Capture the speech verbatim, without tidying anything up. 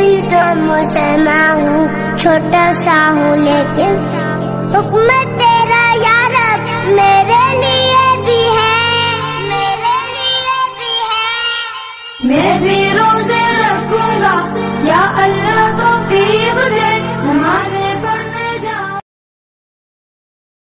भी तो मुसलमान हूँ, छोटा सा हूँ लेकिन हुक्म तेरा या रब मेरे लिए भी है, मेरे लिए भी है। मैं भी रोजे रखूंगा या अल्लाह तौफीक दे।